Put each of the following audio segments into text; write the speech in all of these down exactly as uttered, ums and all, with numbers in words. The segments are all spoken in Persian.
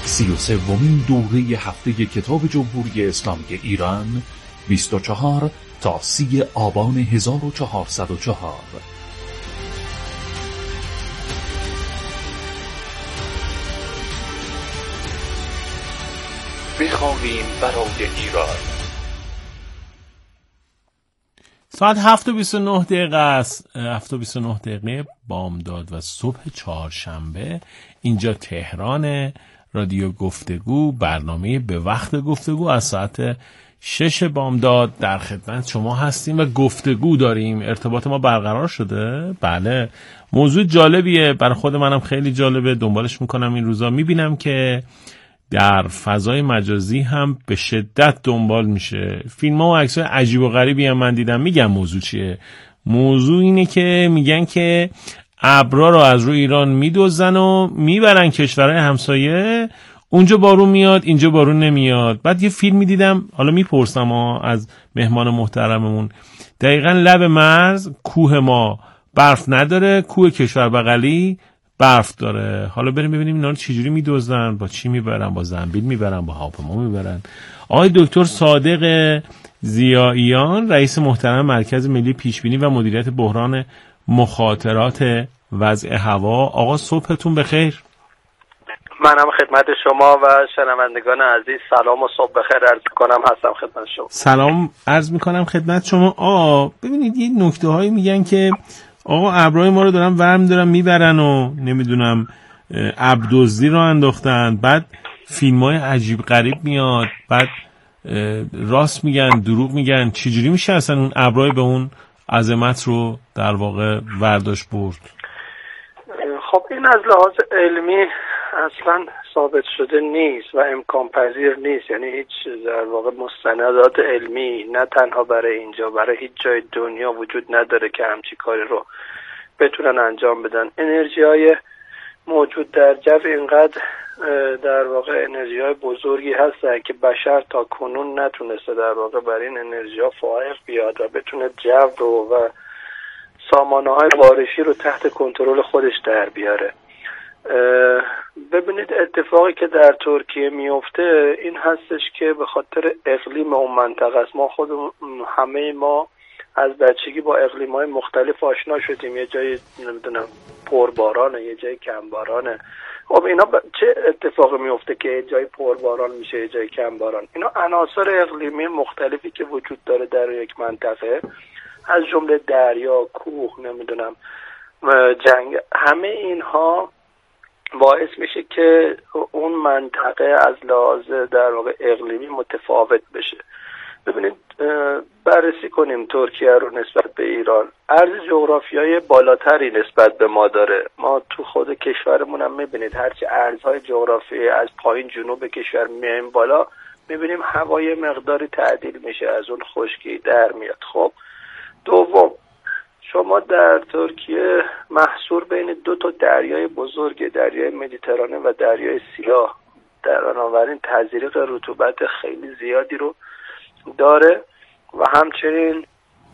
سی و سومین دوره هفته کتاب جمهوری اسلامی ایران بیست و چهار تا سی آبان هزار و چهارصد و چهار. بخوانیم برای ایران. ساعت هفت و بیست و نه دقیقه است. هفت و بیست و نه دقیقه بامداد و صبح چهارشنبه. اینجا تهران. رادیو گفتگو، برنامه به وقت گفتگو از ساعت شش بامداد در خدمت شما هستیم و گفتگو داریم. ارتباط ما برقرار شده؟ بله. موضوع جالبیه، برای خود منم خیلی جالبه، دنبالش میکنم این روزا. میبینم که در فضای مجازی هم به شدت دنبال میشه. فیلم ها و عکس های عجیب و غریبی هم من دیدم. میگم موضوع چیه؟ موضوع اینه که میگن که ابرا رو از روی ایران میدوزن و میبرن کشورهای همسایه، اونجا بارون میاد اینجا بارون نمیاد. بعد یه فیلمی دیدم، حالا میپرسم از مهمان محترممون، دقیقاً لب مرز کوه ما برف نداره، کوه کشور بغلی برف داره. حالا بریم ببینیم اینا رو چجوری میدوزن، با چی میبرن، با زنبیل میبرن، با هواپیما میبرن. آقای دکتر صادق ضیائیان، رئیس محترم مرکز ملی پیشبینی و مدیریت بحران مخاطرات وضع هوا. آقا صبحتون بخیر. منم خدمت شما و شنوندگان عزیز سلام و صبح بخیر عرض کنم. هستم خدمت شما. سلام عرض میکنم خدمت شما. آقا ببینید یه نکته هایی میگن که آقا ابرای ما رو دارن ورم دارن میبرن و نمیدونم ابر دزدی رو انداختن، بعد فیلم های عجیب غریب میاد، بعد راست میگن دروغ میگن. چجوری میشه اصلا اون ابرای به اون عظمت رو در واقع ورداشت برد؟ خب این از لحاظ علمی اصلا ثابت شده نیست و امکان پذیر نیست. یعنی هیچ در واقع مستندات علمی نه تنها برای اینجا، برای هیچ جای دنیا وجود نداره که همچی کاری رو بتونن انجام بدن. انرژی های موجود در جو اینقدر در واقع انرژی های بزرگی هستن که بشر تا کنون نتونسته در واقع بر این انرژی ها فائق بیاد و بتونه جو رو و سامانه های بارشی رو تحت کنترل خودش در بیاره. ببینید اتفاقی که در ترکیه میفته این هستش که به خاطر اقلیم اون منطقه است. ما خود همه ما از بچگی با اقلیم‌های مختلف آشنا شدیم. یه جایی نمیدونم پربارانه، یه جایی کمبارانه. خب اینا ب... چه اتفاقی میفته که یه جایی پرباران میشه یه جایی کمباران؟ اینا عناصر اقلیمی مختلفی که وجود داره در یک منطقه، از جمله دریا، کوه، نمیدونم جنگ، همه اینها باعث میشه که اون منطقه از لحاظ در واقع اقلیمی متفاوت بشه. ببینید بررسی کنیم ترکیه رو نسبت به ایران. عرض جغرافیایی بالاتری نسبت به ما داره. ما تو خود کشورمون هم میبینید هرچی ارزهای جغرافیایی از پایین جنوب کشور میایم بالا، میبینیم هوای مقداری تعدیل میشه، از اون خشکی در میاد. خب دوم، شما در ترکیه محصور بین دو تا دریای بزرگ، دریای مدیترانه و دریای سیاه، در بنابراین تزریق رطوبت خیلی زیادی رو داره و همچنین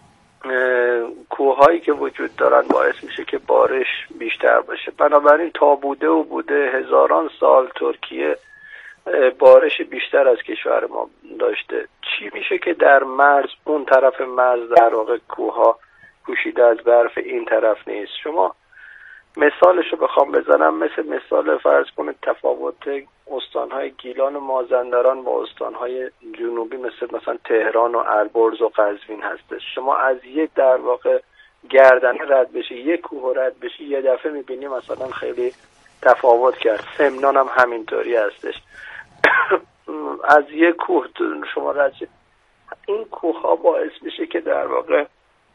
کوههایی که وجود دارن باعث میشه که بارش بیشتر باشه. بنابراین تا بوده و بوده هزاران سال ترکیه بارش بیشتر از کشور ما داشته. چی میشه که در مرز، اون طرف مرز در واقع کوهها پوشیده از برف، این طرف نیست؟ شما مثالشو بخوام بزنم، مثل مثال فرض کنید تفاوت استانهای گیلان و مازندران با استانهای جنوبی مثل مثلا تهران و البرز و قزوین هستش. شما از یک در واقع گردنه رد بشی، یک کوه رد بشی، یه دفعه میبینی مثلا خیلی تفاوت کرد. سمنان هم همینطوری هستش. از یک کوه شما رد شید، این کوه ها باعث میشه که در واقع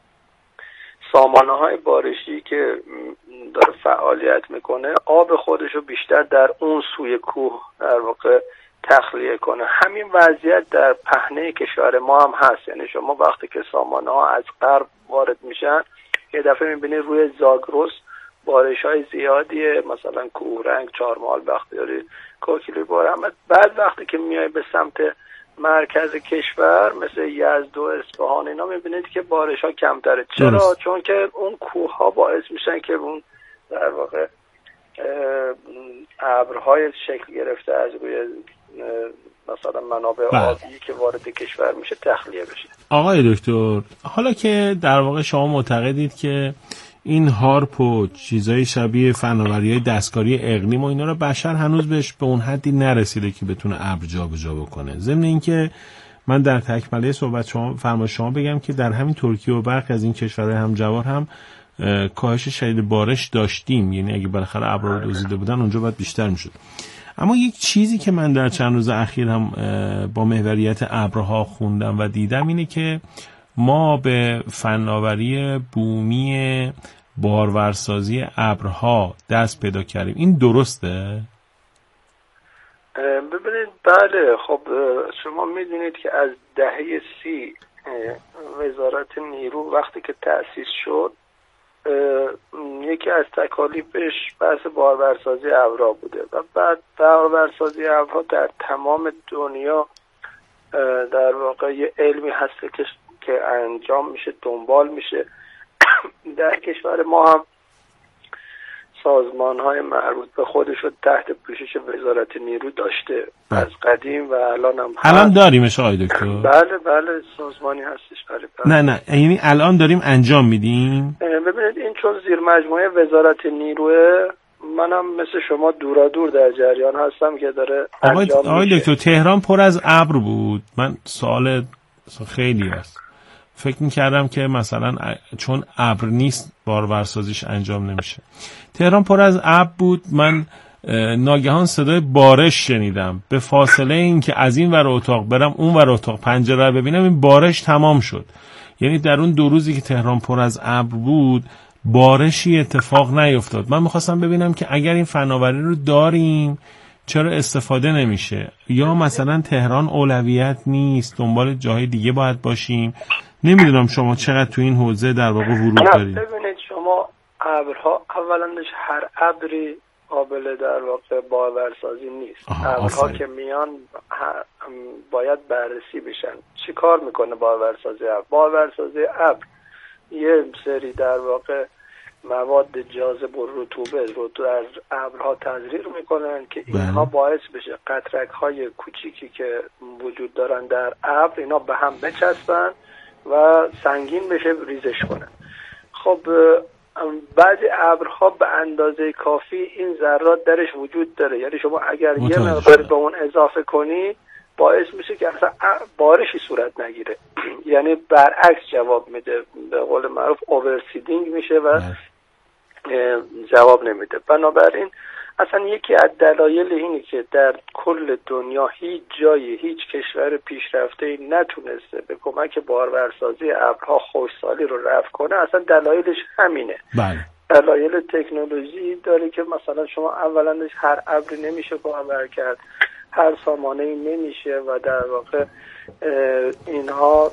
سامانه های بارشی که داره فعالیت میکنه آب خودش رو بیشتر در اون سوی کوه در واقع تخلیه کنه. همین وضعیت در پهنه کشور ما هم هست. یعنی شما وقتی که سامانه ها از غرب وارد میشن، یه دفعه میبینید روی زاگرس بارش های زیادیه، مثلا کوهرنگ، چهارمحال، بختیاری، کوکیلوی، بارحمد. بعد وقتی که میای به سمت مرکز کشور مثل یزد و اصفهان اینا میبینید که بارش ها کمتره. چرا؟ چون که اون کوه ها باعث میشن که اون در واقع ابرهای شکل گرفته از روی مثلا منابع آبی که وارد کشور میشه تخلیه بشه. آقای دکتر، حالا که در واقع شما معتقدید که این هارپ و چیزای شبیه فناوری‌های دستکاری اقلیم و اینا رو بشر هنوز بهش به اون حدی نرسیده که بتونه ابر جابجا بکنه، ضمن اینکه من در تکمله صحبت شما فرمایش شما بگم که در همین ترکیه و برخی از این کشورهای همجوار هم کاهش شدید بارش داشتیم، یعنی اگه بالاخره ابرها رو دزدیده بودن اونجا باید بیشتر میشد. اما یک چیزی که من در چند روز اخیر هم با محوریت ابرها خوندم و دیدم اینه که ما به فناوری بومی بارورسازی ابرها دست پیدا کردیم. این درسته؟ ببینید بله، خب شما میدونید که از دهه سی وزارت نیرو وقتی که تأسیس شد یکی از تکالیفش بحث بارورسازی ابرها بوده و بعد بارورسازی ابرها در تمام دنیا در واقع یه علمی هست که که انجام میشه، دنبال میشه. در کشور ما هم سازمان‌های مربوط به خودش رو تحت پوشش وزارت نیرو داشته بله. از قدیم و الان هم الان داریمش آقای دکتر؟ بله بله سازمانی هستش. بله بله. نه نه یعنی الان داریم انجام میدیم. ببینید این چون زیر مجموعه وزارت نیروه، منم مثل شما دورا دور در جریان هستم که داره آقای انجام میشه. آقای دکتر تهران پر از ابر بود. من سوال خیلی هست. فکر می‌کردم که مثلا چون ابر نیست بارورسازیش انجام نمیشه. تهران پر از ابر بود. من ناگهان صدای بارش شنیدم. به فاصله این که از این ور اتاق برم اون ور اتاق پنجره رو ببینم این بارش تمام شد. یعنی در اون دو روزی که تهران پر از ابر بود بارشی اتفاق نیفتاد. من می‌خواستم ببینم که اگر این فناوری رو داریم چرا استفاده نمیشه، یا مثلا تهران اولویت نیست، دنبال جاهای دیگه باید باشیم. نمیدونم شما چقدر تو این حوزه در واقع ورود دارید. ببینید شما ابرها اولندش هر ابری قابل در واقع بارورسازی نیست. ابرها که میان باید بررسی بشن. چی کار میکنه بارورسازی ابر؟ بارورسازی ابر یه سری در واقع مواد جاذب و رطوبه رو در ابرها تزریق میکنن که اینها باعث بشه قطرک های کوچیکی که وجود دارن در ابر اینا به هم بچسبن و سنگین بشه ریزش کنن. خب بعضی ابرها به اندازه کافی این ذرات درش وجود داره، یعنی شما اگر یه مقدار به اون اضافه کنی باعث میشه که اصلا بارشی صورت نگیره. یعنی برعکس جواب میده، به قول معروف اوورسیدینگ میشه و جواب نمیده. بنابراین اصلا یکی از دلایل اینه که در کل دنیا هیچ جایی هیچ کشور پیشرفته نتونسته به کمک بارورسازی ابرها خشکسالی رو رفع کنه، اصلا دلایلش همینه. بله. دلایل تکنولوژی داره که مثلا شما اولندش هر ابری نمیشه بارور کرد، هر سامانه‌ای نمیشه و در واقع اینها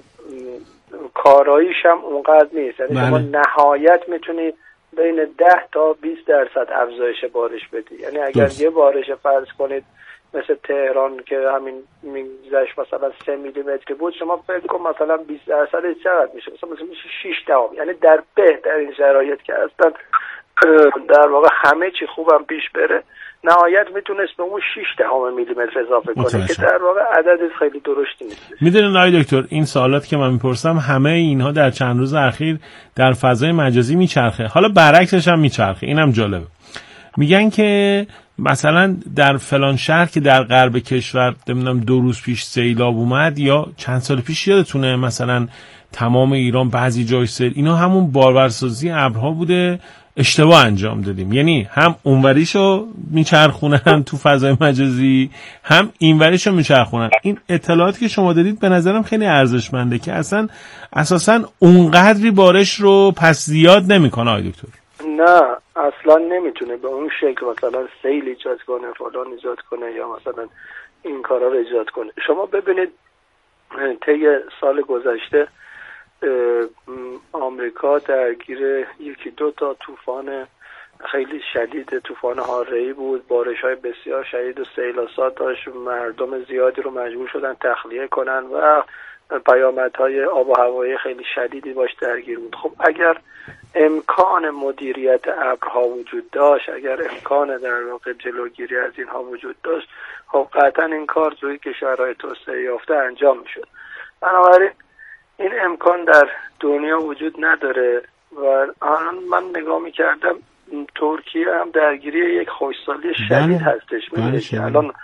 کاراییش هم اونقدر نیست. یعنی شما نهایت میتونی بین ده تا بیست درصد افزایش بارش بدی. یعنی اگر دوست. یه بارش فرض کنید مثل تهران که همین میگذشت مثلا سه میلیمتری بود، شما فکر کن مثلا بیست درصد چقدر میشه؟ مثلا میشه شش دهم. یعنی در بهترین شرایط که هستن در واقع همه چی خوبم پیش بره، نهایت میتونست به اون شش دهم میلیمتر اضافه کنه که در واقع عدد خیلی درشتی نیست. میدونید آقای دکتر این سوالات که من میپرسم همه اینها در چند روز اخیر در فضای مجازی میچرخه، حالا برعکسش هم میچرخه. اینم جالبه. میگن که مثلا در فلان شهر که در غرب کشور نمیدونم دو روز پیش سیلاب اومد، یا چند سال پیش یادتونه مثلا تمام ایران بعضی جای سیل، اینا همون بارورسازی ابرها بوده، اشتباه انجام دادیم. یعنی هم اونوریشو میچرخونن تو فضای مجازی، هم اینوریشو میچرخونن. این اطلاعاتی که شما دادید به نظرم خیلی ارزشمنده که اصلا اساسا اونقدری بارش رو پس زیاد نمیکنه. آقای دکتر نه اصلا نمیتونه به اون شکل مثلا سیل ایجاد کنه، فلان ایجاد کنه، یا مثلا این کارا رو ایجاد کنه. شما ببینید طی سال گذشته آمریکا درگیر یکی دو تا طوفان خیلی شدید، طوفان هاره‌ای بود، بارش‌های بسیار شدید و سیلاسات داشت، مردم زیادی رو مجبور شدن تخلیه کنن و پیامدهای آب و هوایی خیلی شدیدی باش درگیر بود. خب اگر امکان امکان مدیریت ابرها وجود داشت، اگر امکان در واقع جلوگیری از اینها وجود داشت، خب قطعا این کار توی کشورهای توسعه یافته انجام میشد. بنابراین این امکان در دنیا وجود نداره و الان من نگاه میکردم ترکیه هم درگیری یک خشکسالی شدید هستش. می‌بینید که الان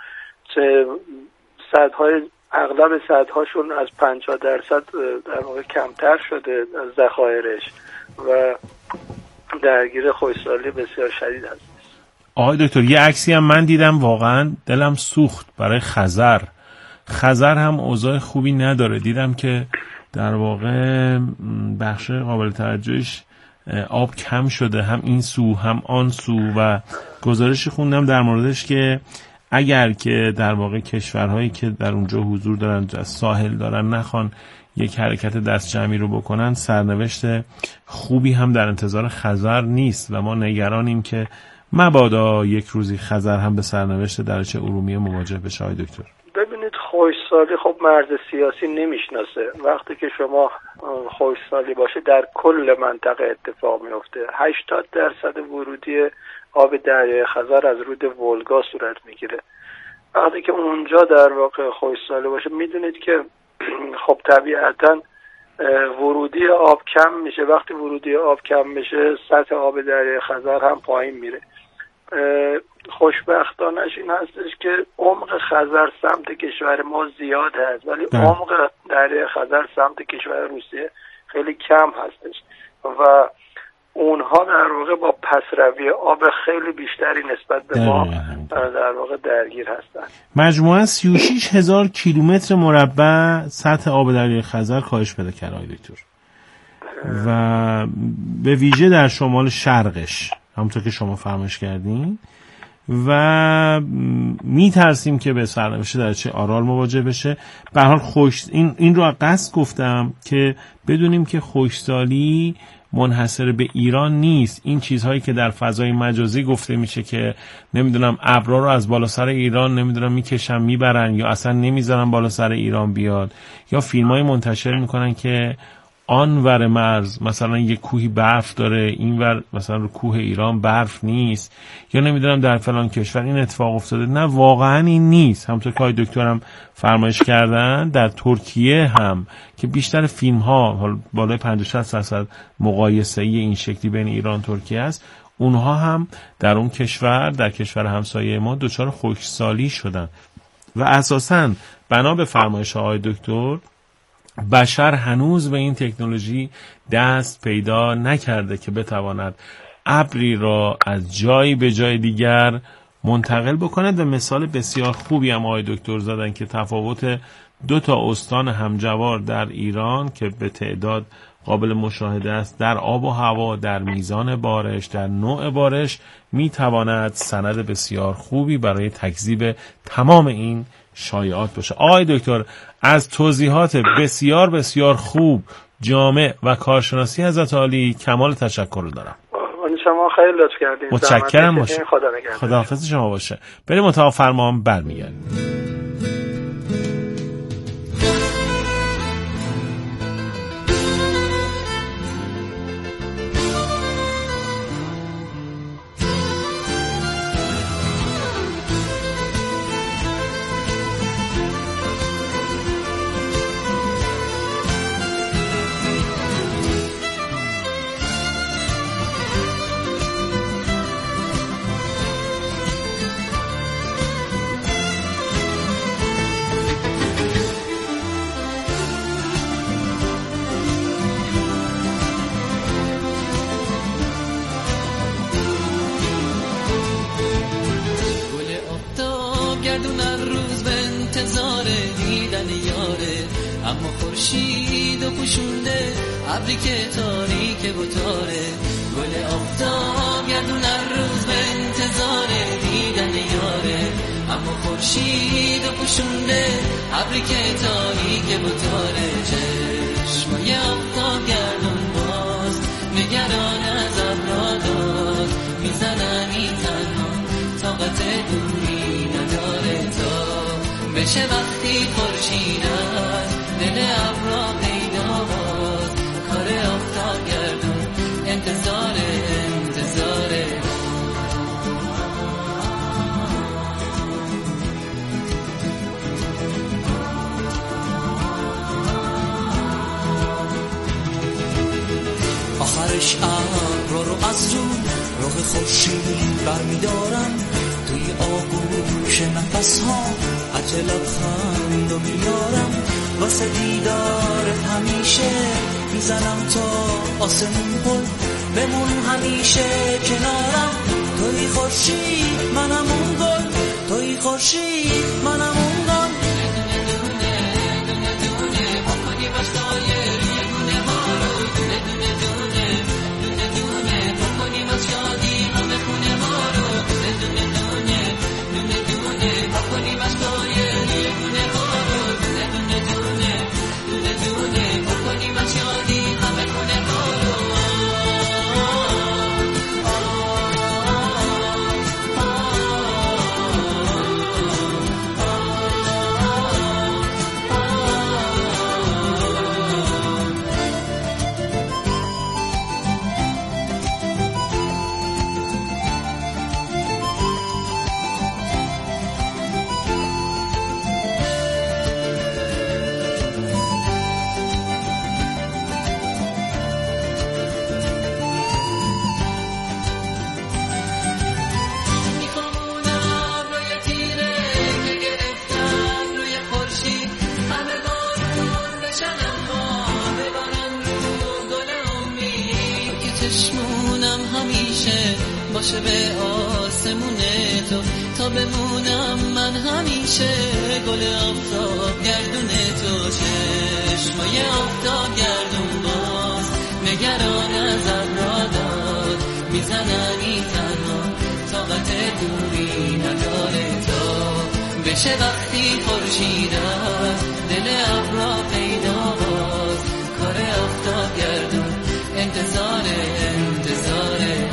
سدهای اغلب سدهاشون از پنجاه درصد در واقع کمتر شده از ذخایرش و درگیر خشکسالی بسیار شدید هست. آقای دکتر یه عکسی هم من دیدم واقعا دلم سوخت برای خزر. خزر هم اوضاع خوبی نداره. دیدم که در واقع بخش قابل توجهش آب کم شده، هم این سو هم آن سو، و گزارشی خوندم در موردش که اگر که در واقع کشورهایی که در اونجا حضور دارن از ساحل دارن نخوان یک حرکت دست جمعی رو بکنن، سرنوشت خوبی هم در انتظار خزر نیست و ما نگرانیم که مبادا یک روزی خزر هم به سرنوشت دریاچه ارومیه مواجه بشه. آقای دکتر ببینید خشکسالی خب مرز سیاسی نمیشناسه. وقتی که شما خشکسالی باشه در کل منطقه اتفاق میفته. هشتاد درصد ورودی آب دریای خزر از رود ولگا صورت میگیره. وقتی که اونجا در واقع خشکسالی باشه میدونید که خب طبیعتا ورودی آب کم میشه. وقتی ورودی آب کم میشه سطح آب دریای خزر هم پایین میره. خوشبختانش این هستش که عمق خزر سمت کشور ما زیاد هست ولی عمق دریای خزر سمت کشور روسیه خیلی کم هستش و اونها در واقع با پسروی آب خیلی بیشتری نسبت به ما در واقع درگیر هستن. مجموعاً سی و شش هزار کیلومتر مربع سطح آب دریای خزر کاهش پیدا کرده آقای دکتر و به ویژه در شمال شرقش همونطور که شما فرمایش کردین و میترسیم که به سرنوشت دریاچه آرال مواجه بشه. به هر حال خوش این این رو قصد گفتم که بدونیم که خشکسالی منحصر به ایران نیست. این چیزهایی که در فضای مجازی گفته میشه که نمیدونم ابرا رو از بالا سر ایران نمیدونم میکشن میبرن یا اصلا نمیذارن بالا سر ایران بیاد، یا فیلمای منتشر میکنن که آن ور مرز مثلا یک کوهی برف داره این ور مثلا رو کوه ایران برف نیست، یا نمیدونم در فلان کشور این اتفاق افتاده. نه واقعا این نیست. همونطور که آقای دکترم فرمایش کردن در ترکیه هم که بیشتر فیلم ها بالای پنجاه شصت درصد مقایسه ای این شکلی بین ایران و ترکیه است، اونها هم در اون کشور در کشور همسایه ما دچار خشکسالی شدن و اساساً بنا به فرمایش آقای دکتر بشر هنوز به این تکنولوژی دست پیدا نکرده که بتواند ابری را از جایی به جای دیگر منتقل بکند و مثال بسیار خوبی هم آقای دکتر زدن که تفاوت دو تا استان همجوار در ایران که به تعداد قابل مشاهده است در آب و هوا، در میزان بارش، در نوع بارش میتواند سند بسیار خوبی برای تکذیب تمام این شایعات باشه. آقای دکتر از توضیحات بسیار بسیار خوب، جامع و کارشناسی حضرت عالی کمال تشکر رو دارم. شما خیلی لطف کردید. متشکرم باشه. خدا نگهدار. خداحافظ شما باشه. بریم اتاق فرمان برمیگردیم. چه وقتی خورشید از دل ابرا پیدا باد کار آفتاب گردون انتظار آخرش ابرا رو از رو رخ خورشید برمیدارم، توی آغوش نفس ها عجل لبخند رو میارم، واسه دیدارت همیشه میزنم تا آسمون پل، بمون همیشه کنارم، توی خورشید منم اون گل، توی خورشید منم اون گل. چشمونم همیشه باشه به آسمون تو، تا بمونم من همیشه گل آفتاب گردون تو، چشمای آفتاب گردون باز نگران از ابراداد میزننی تنها، طاقت دوری نداره تا بشه وقتی خورشید از دل ابرا پیدا باز، کار آفتاب گردون انتظاره انتظاره.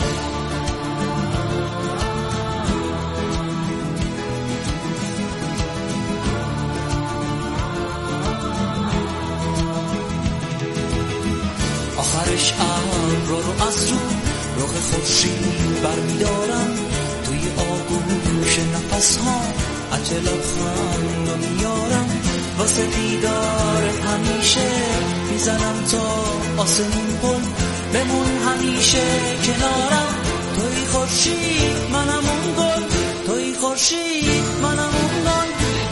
آخرش ابرا رو از رو رخ خورشید برمیدارم، توی آغوش نفس ها عجل لبخند رو میارم، واسه دیدارت همیشه میزنم تا آسمون پل، بمون همیشه کنارم، توی خورشید منم اون گل، توی خورشید منم اون گل.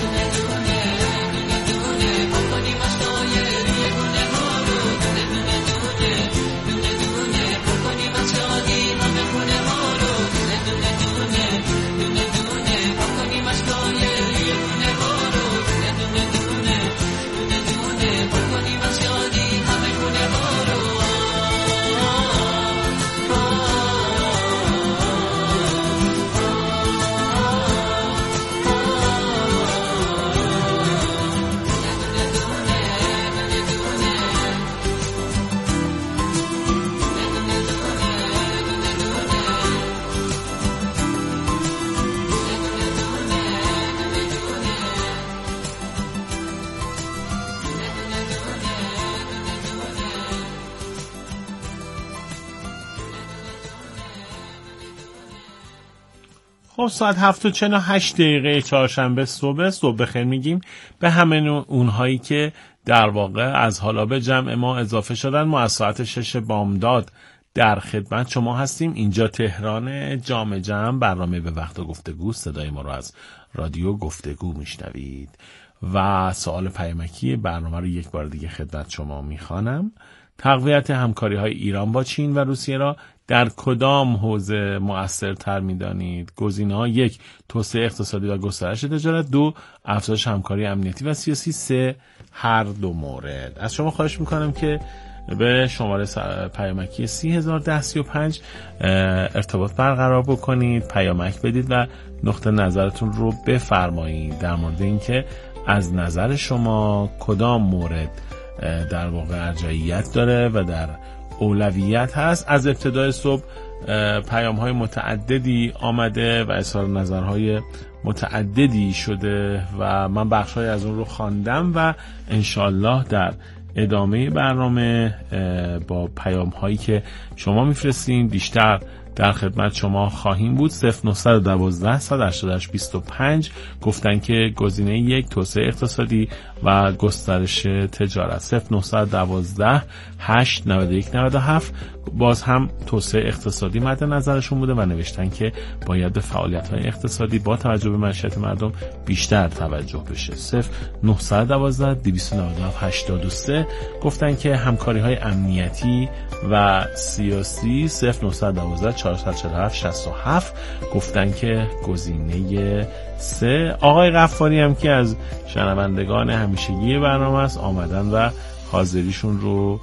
خب ساعت هفت و چهل و هشت دقیقه چهارشنبه صبح صبح بخیر میگیم به همه اونهایی که در واقع از حالا به جمع ما اضافه شدن. ما از ساعت شش بامداد در خدمت شما هستیم. اینجا تهران، جام جمع، برنامه به وقت گفتگو. صدای ما رو از رادیو گفتگو میشنوید و سوال پیامکی برنامه رو یک بار دیگه خدمت شما میخوانم. تقویت همکاری های ایران با چین و روسیه را در کدام حوزه مؤثرتر می‌دانید؟ گزینه‌ها: یک، توسعه اقتصادی و گسترش تجارت; دو، افزایش همکاری امنیتی و سیاسی; سه، هر دو مورد. از شما خواهش می‌کنم که به شماره پیامکی سی هزار ده سی و پنج ارتباط برقرار بکنید، پیامک بدید و نقطه نظرتون رو بفرمایید در مورد اینکه از نظر شما کدام مورد در واقع ارجحیت داره و در اولویت هست. از ابتدای صبح پیام های متعددی آمده و اظهار نظرهای متعددی شده و من بخش های از اون رو خواندم و انشالله در ادامه برنامه با پیام هایی که شما میفرستین بیشتر در خدمت شما خواهیم بود. صفر نه یک دو صد و هشتاد و هشت بیست و پنج گفتن که گزینه یک توسعه اقتصادی و گسترش تجارت. صفر نه یک دو هشت نه یک نه هفت باز هم توسعه اقتصادی مد نظرشون بوده و نوشتن که باید به فعالیت‌های اقتصادی با توجه به معیشت مردم بیشتر توجه بشه. صفر نه یک دو دویست و نود و هفت هشتاد و سه گفتن که همکاری‌های امنیتی و سیاسی. صفر نه یک دو چهارصد و چهل و هفت شصت و هفت گفتن که گزینه سه. آقای غفاری هم که از شنوندگان همیشگی برنامه است آمدن و حاضریشون رو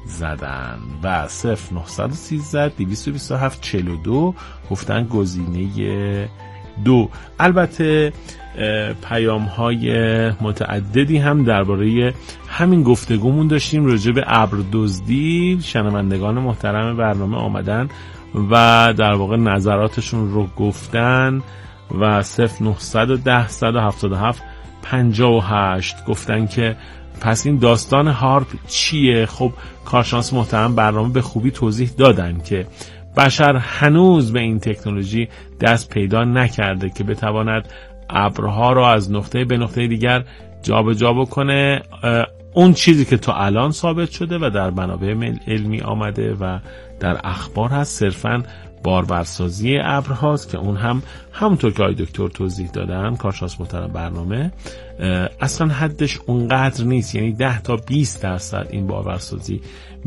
زدن و صفر نه یک سه دویست و بیست و هفت چهل و دو گفتن گزینه دو. البته پیام های متعددی هم درباره همین گفتگومون داشتیم راجع به ابر دزدی. شنوندگان محترم برنامه آمدن و در واقع نظراتشون رو گفتن و صفر نه یک صفر صد و هفتاد و هفت پنجاه و هشت گفتن که پس این داستان هارپ چیه؟ خب کارشناس محترم برنامه به خوبی توضیح دادن که بشر هنوز به این تکنولوژی دست پیدا نکرده که بتواند ابرها را از نقطه به نقطه دیگر جابجا بکنه. اون چیزی که تا الان ثابت شده و در منابع علمی آمده و در اخبار هست صرفاً بارورسازی ابرهاست که اون هم همونطور که آقای دکتر توضیح دادن کارشناس محترم برنامه اصلا حدش اونقدر نیست، یعنی ده تا بیست درصد این بارورسازی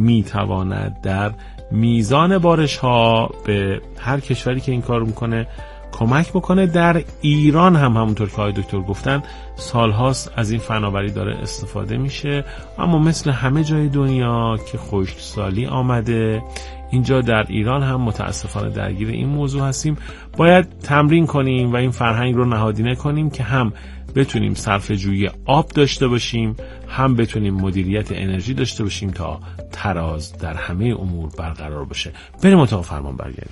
میتواند در میزان بارش ها به هر کشوری که این کار میکنه کمک بکنه. در ایران هم همونطور که آقای دکتر گفتن سالهاست از این فناوری داره استفاده میشه، اما مثل همه جای دنیا که خشکسالی آمده اینجا در ایران هم متاسفانه درگیر این موضوع هستیم. باید تمرین کنیم و این فرهنگ رو نهادینه کنیم که هم بتونیم صرفه‌جویی آب داشته باشیم هم بتونیم مدیریت انرژی داشته باشیم تا تراز در همه امور برقرار باشه. بریم اتاق فرمان برگردیم.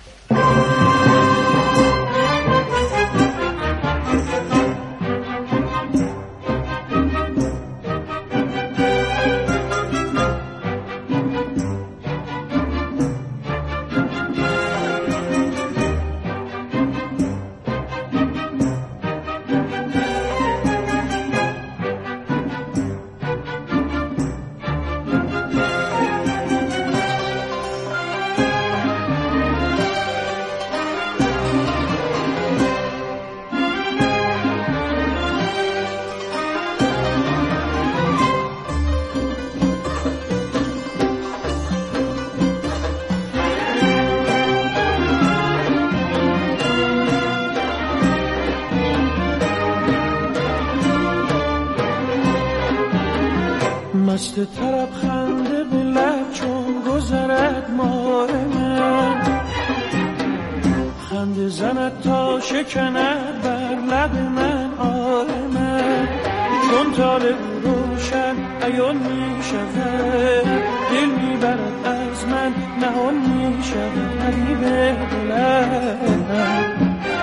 مست طرب خنده به لب چون گذرد ماه من، خنده زند تا شکند بر لب من آه من، چون طالب روشن عیان می شود دل می برد از من نهان می شود حبیب دلم.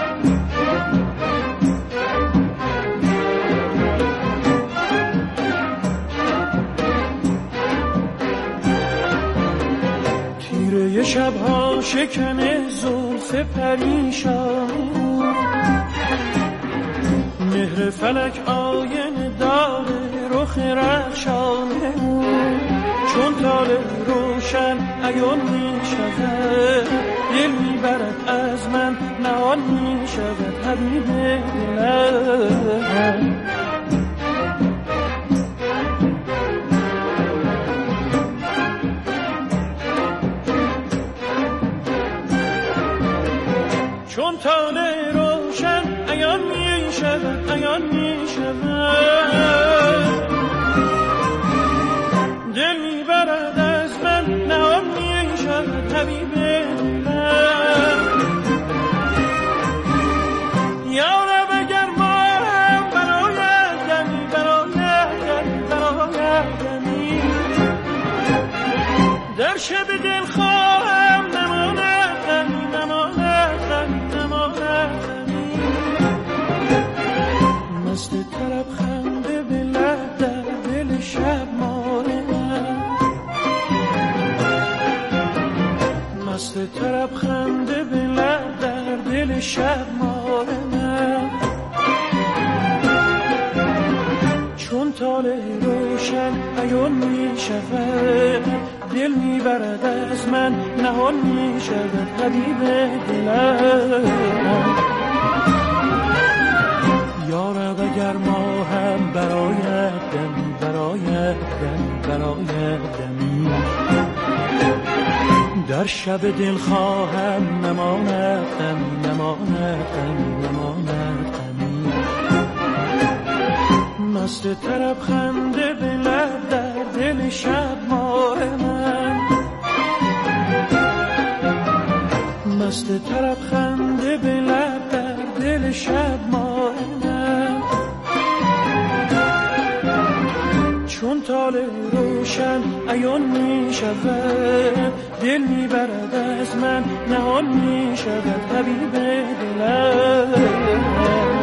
یه شبها شکن زلف پریشان، مهر فلک آینه داره رخ رخشانه، چون طالع روشن عیان می شود دل می برد از من نهان می شود حبیب دلم. چون طالع روشن عیان می شود عیان می شود دل می برد از من نهان می شود حبیب دلم. یا رب اگر ما هم برایت دمی برایت دمی برایت دمی در شب دل خواهم نماند دمی نماند دمی مست طرب خنده به لب در دل شب ماره من، مست طرب خنده به دل شب مار من، چون طالع روشن عیان می شود، دل می برد از من نهان می شود حبیب دلم. یارب اگر ما هم برایت دمی برایت دمی برایت دمی، در شب دل خواهم نماند دمی نماند دمی نماند دمی. مست طرب خنده به لب در دل شب مار من، مست طرب خنده به لب در دل شب مار من، چون طالع روشن عیان می شود، دل می برد از من نهان می شود حبیب دلم.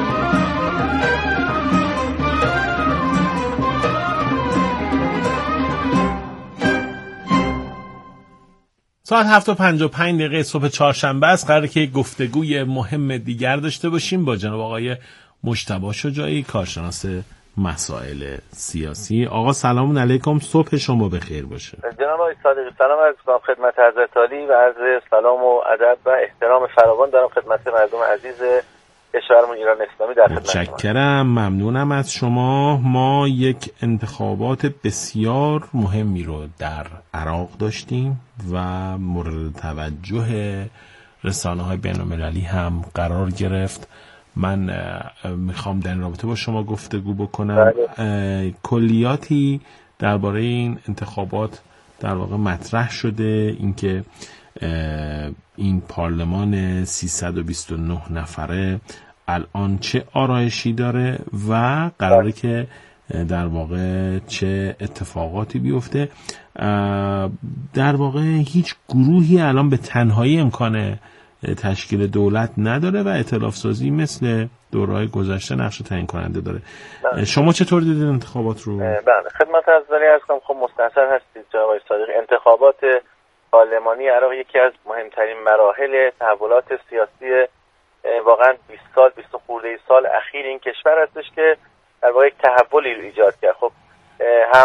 ساعت هفت و پنج و پنج دقیقه صبح چهارشنبه است. قراره که گفتگوی مهم دیگر داشته باشیم با جناب آقای مجتبی شجاعی، کارشناس مسائل سیاسی. آقا سلام علیکم، صبح شما بخیر باشه. جناب آقای صادقی سلام عرض می‌کنم خدمت حضرت عالی و عرض سلام و ادب و احترام فراوان دارم خدمت مردم عزیز کشورمون ایران اسلامی در خدمت شما. متشکرم، ممنونم از شما. ما یک انتخابات بسیار مهمی رو در عراق داشتیم و مورد توجه رسانه‌های بین‌المللی هم قرار گرفت. من میخوام در این رابطه با شما گفتگو بکنم. کلیاتی درباره این انتخابات در واقع مطرح شده، اینکه این پارلمان سیصد و بیست و نه نفره الان چه آرایشی داره و قراره که در واقع چه اتفاقاتی بیفته. در واقع هیچ گروهی الان به تنهایی امکان تشکیل دولت نداره و ائتلاف سازی مثل دوره‌های گذشته نقش تعیین کننده داره. بله. شما چطور دیدید انتخابات رو؟ بله خدمت حضرت عرض کنم خب مستحضر هستید جناب آقای صادقی، انتخابات پارلمانی عراق یکی از مهمترین مراحل تحولات سیاسی واقعا بیست سال بیست خورده سال اخیر این کشور هستش که در واقع یک تحولی رو ایجاد کرد. خب هم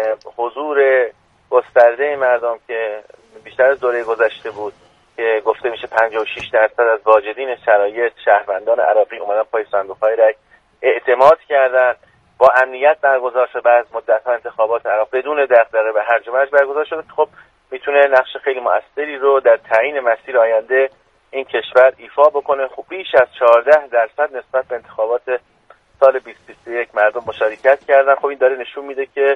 حضور گسترده مردم که بیشتر از دوره گذشته بود که گفته میشه پنجاه و شش درصد از واجدین شرایط شهروندان عراقی اومدن پای صندوق‌های رای اعتماد کردن، با امنیت برگزار شده، بعد از مدت‌ها انتخابات عراق بدون دغدغه و هرج و مرج برگزار شده. خب میتونه نقش خیلی مؤثری رو در تعیین مسیر آینده این کشور ایفا بکنه. خب بیش از چهارده درصد نسبت به انتخابات سال بیست بیست و یک مردم مشارکت کردن. خب این داره نشون میده که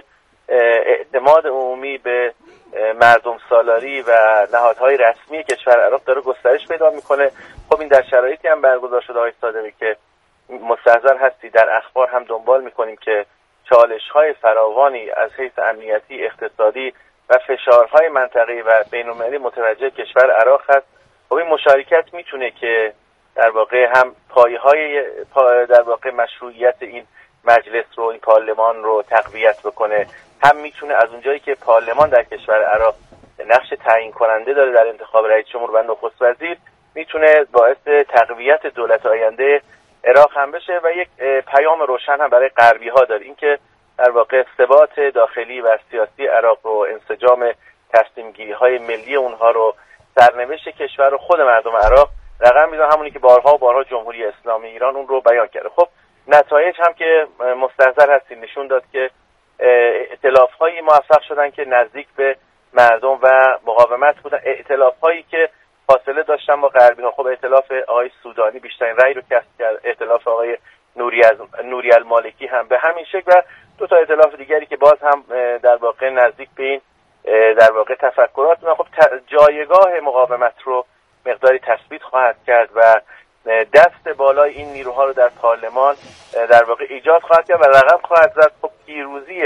اعتماد عمومی به مردم سالاری و نهادهای رسمی کشور عراق داره گسترش پیدا میکنه. خب این در شرایطی هم برگزار شده های صادقی که مستحضر هستی در اخبار هم دنبال میکنیم که چالش‌های فراوانی از حیث امنیتی، اقتصادی و فشارهای منطقه‌ای و بین‌المللی متوجه کشور عراق هست. خب این مشارکت میتونه که در واقع هم پایه‌های پا در واقع مشروعیت این مجلس رو، این پارلمان رو تقویت بکنه، هم میتونه از اونجایی که پارلمان در کشور عراق نقش تعیین کننده داره در انتخاب رئیس جمهور و نخست وزیر، میتونه باعث تقویت دولت آینده عراق هم بشه و یک پیام روشن هم برای غربی ها داره، اینکه در واقع ثبات داخلی و سیاسی عراق رو، انسجام تصمیم گیری های ملی اونها رو، سرنوشت کشور رو خود مردم عراق رقم میزنه، همونی که بارها و بارها جمهوری اسلامی ایران اون رو بیان کرده. خب نتایج هم که مستحضر هستید نشون داد که ائتلاف‌هایی موفق شدن که نزدیک به مردم و مقاومت بودن، ائتلاف‌هایی که فاصله داشتن با غربی‌ها. خب ائتلاف آقای سودانی بیشترین رأی رو کسب کرد، ائتلاف آقای نوری از نوری المالکی هم به همین شکل و دو تا ائتلاف دیگری که باز هم در واقع نزدیک به این در واقع تفکرات بودن. خب جایگاه مقاومت رو مقداری تثبیت خواهد کرد و دست بالای این نیروها رو در پارلمان در واقع ایجاد خواهد کرد و رقم خواهد زد. خب پیروزی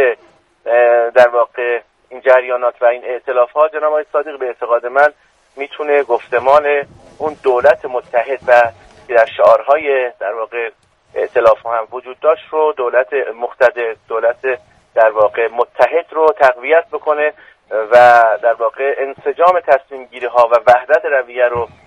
در واقع این جریانات و این ائتلاف‌ها جناب آقای صادق به اعتقاد من میتونه گفتمان اون دولت متحد و که در شعارهای در واقع ائتلاف‌ها هم وجود داشت رو، دولت مقتدر، دولت در واقع متحد رو تقویت بکنه و در واقع انسجام تصمیم گیری ها و وحدت رویه رو